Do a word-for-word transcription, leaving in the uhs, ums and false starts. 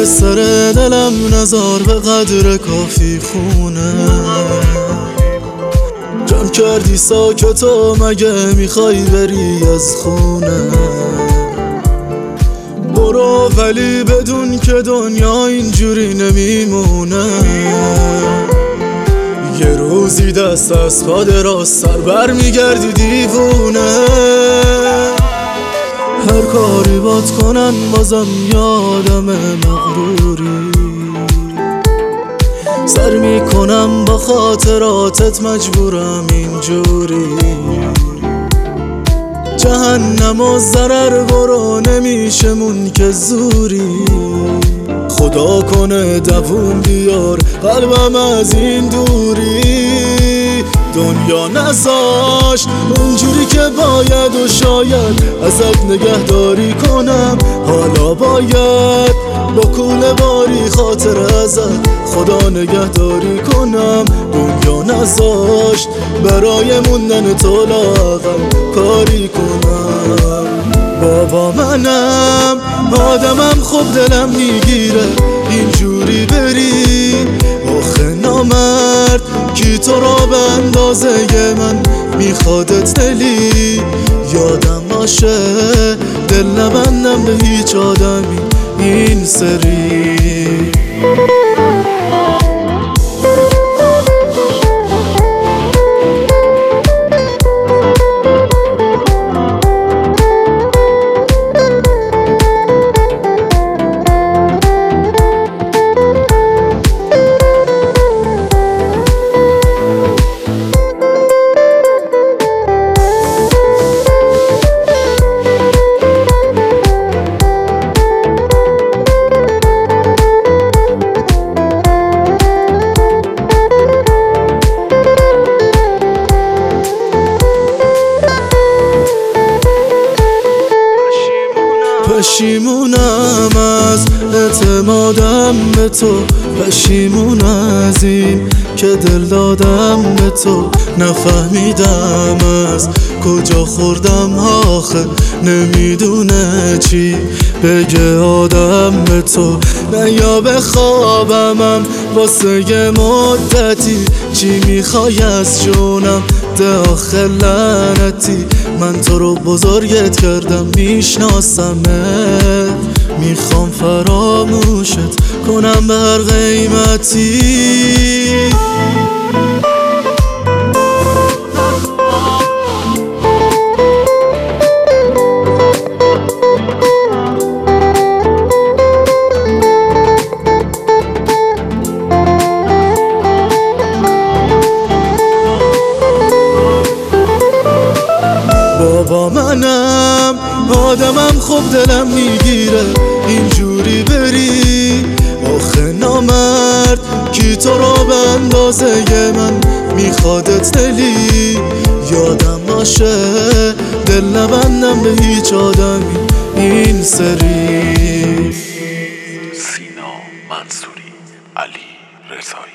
به سر دلم نزار به قدر کافی خونه. جمع کردی ساکتو مگه میخوای بری از خونه؟ برو ولی بدون که دنیا اینجوری نمیمونه. یه روزی دست از پا دراز سر بر میگردی دیوونه. هر کاری بات کنن بازم یادم مغروری. سر میکنم با خاطراتت مجبورم اینجوری. جهنم و ضرر برو نمیشه مون که زوری. خدا کنه دووم بیار قلبم از این دوری. دنیا نذاشت اونجوری که باید و شاید ازت نگهداری کنم. حالا باید با کوله باری خاطر ازت خدا نگهداری کنم. دنیا نذاشت برای موندن تو لااقل کاری کنم. بابا منم آدمم خوب دلم میگیره اینجوری بری. آخه نامرد کی تو را به اندازه من میخوادت دلی. یادم باشه دل نبندم به هیچ آدمی این سری. پشیمونم از اعتمادم به تو. پشیمون از این که دل دادم به تو. نفهمیدم از کجا خوردم آخه نمیدونه چی بگه آدم به تو. نه یا بخوابمم واسه یه مدتی. چی میخوای از جونم ده آخه لعنتی. من تو رو بزرگت کردم میشناسمت. میخوام فراموشت کنم به هر قیمتی. بابا منم آدمم خوب دلم میگیره اینجوری بری. آخه نامرد کی تو را به اندازه من میخوادت دلی. یادم باشه دل نبندم به هیچ آدمی این سری. سینا منصوری، علی رضایی.